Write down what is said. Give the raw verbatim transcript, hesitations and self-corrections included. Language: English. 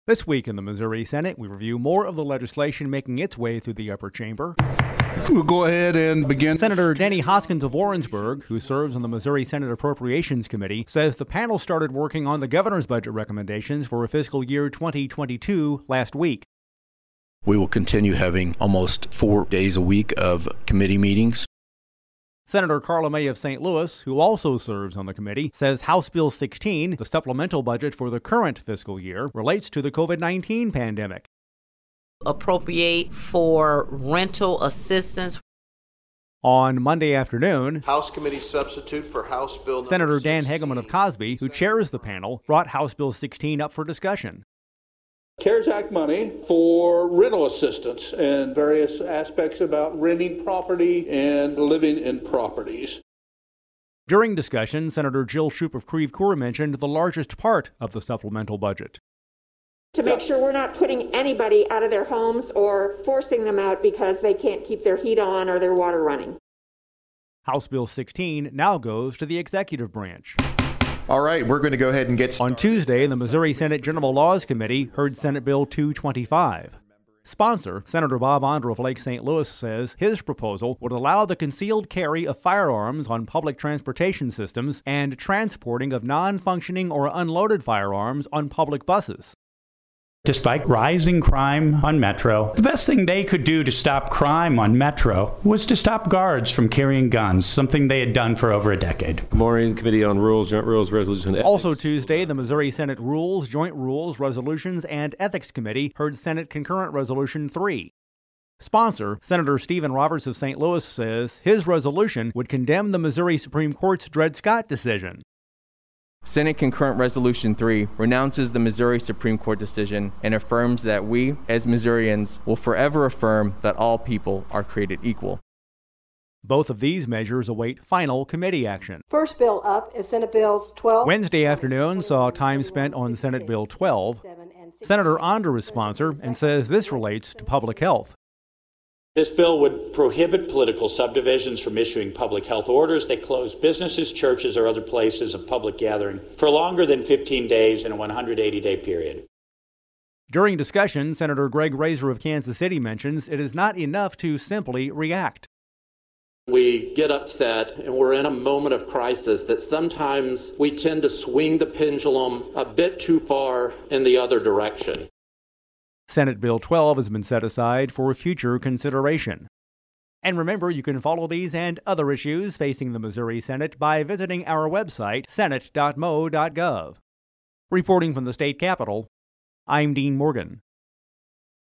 This week in the Missouri Senate, we review more of the legislation making its way through the upper chamber. We'll go ahead and begin. Senator Denny Hoskins of Warrensburg, who serves on the Missouri Senate Appropriations Committee, says the panel started working on the governor's budget recommendations for fiscal year twenty twenty-two last week. We will continue having almost four days a week of committee meetings. Senator Carla May of Saint Louis, who also serves on the committee, says House Bill sixteen, the supplemental budget for the current fiscal year, relates to the covid nineteen pandemic. Appropriate for rental assistance. On Monday afternoon, House Committee substitute for House Bill Senator Dan Hegeman of Cosby, who chairs the panel, brought House Bill sixteen up for discussion. CARES Act money for rental assistance and various aspects about renting property and living in properties. During discussion, Senator Jill Shoup of Creve Coeur mentioned the largest part of the supplemental budget. To make sure we're not putting anybody out of their homes or forcing them out because they can't keep their heat on or their water running. House Bill sixteen now goes to the executive branch. All right, we're going to go ahead and get started. On Tuesday, the Missouri Senate General Laws Committee heard Senate Bill two twenty-five. Sponsor, Senator Bob Onder of Lake Saint Louis, says his proposal would allow the concealed carry of firearms on public transportation systems and transporting of non-functioning or unloaded firearms on public buses. Despite rising crime on Metro, the best thing they could do to stop crime on Metro was to stop guards from carrying guns, something they had done for over a decade. Maureen, Committee on Rules, Joint Rules, Resolutions, and Ethics. Also Tuesday, the Missouri Senate Rules, Joint Rules, Resolutions, and Ethics Committee heard Senate Concurrent Resolution three. Sponsor, Senator Stephen Roberts of Saint Louis, says his resolution would condemn the Missouri Supreme Court's Dred Scott decision. Senate Concurrent Resolution three renounces the Missouri Supreme Court decision and affirms that we, as Missourians, will forever affirm that all people are created equal. Both of these measures await final committee action. First bill up is Senate Bills twelve. Wednesday afternoon saw time spent on Senate Bill twelve. Senator Onder is sponsor and says this relates to public health. This bill would prohibit political subdivisions from issuing public health orders that close businesses, churches, or other places of public gathering for longer than fifteen days in a one hundred eighty day period. During discussion, Senator Greg Razor of Kansas City mentions it is not enough to simply react. We get upset and we're in a moment of crisis that sometimes we tend to swing the pendulum a bit too far in the other direction. Senate Bill twelve has been set aside for future consideration. And remember, you can follow these and other issues facing the Missouri Senate by visiting our website, senate dot mo dot gov. Reporting from the state capitol, I'm Dean Morgan.